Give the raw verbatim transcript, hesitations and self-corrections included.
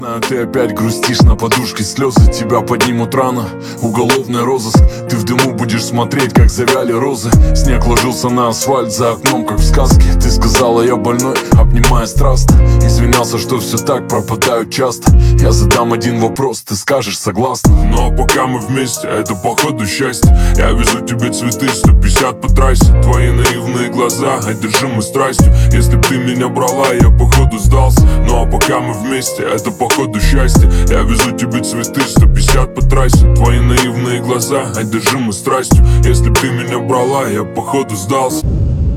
Ты опять грустишь на подушке, слезы тебя поднимут рано. Уголовный розыск, ты в дыму будешь смотреть, как завяли розы. Снег ложился на асфальт за окном, как в сказке. Ты сказала, я больной, обнимая страстно. Извинялся, что все так, пропадают часто. Я задам один вопрос, ты скажешь согласна. Ну а пока мы вместе, это походу счастье. Я везу тебе цветы, сто пятьдесят по трассе. Твои наивные глаза, одержимы страстью. Если б ты меня брала, я походу сдался. Ну а пока мы вместе, это походу счастье. Я везу тебе цветы, сто пятьдесят по трассе. Твои наивные глаза, одержимы страстью. Если б ты меня брала, я походу сдался.